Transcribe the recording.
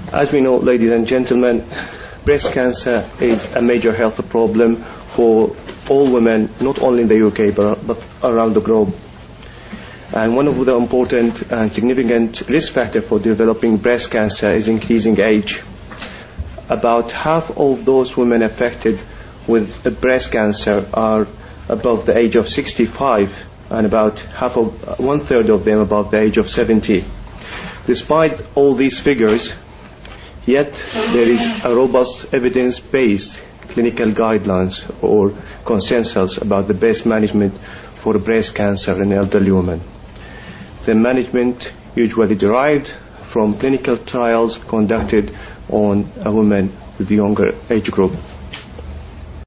As we know, ladies and gentlemen, breast cancer is a major health problem for all women, not only in the UK but around the globe. And one of the important and significant risk factors for developing breast cancer is increasing age. About half of those women affected with breast cancer are above the age of 65, and about one third of them above the age of 70. Despite all these figures, yet there is a robust evidence-based clinical guidelines or consensus about the best management for breast cancer in elderly women. The management usually derived from clinical trials conducted on a woman with the younger age group.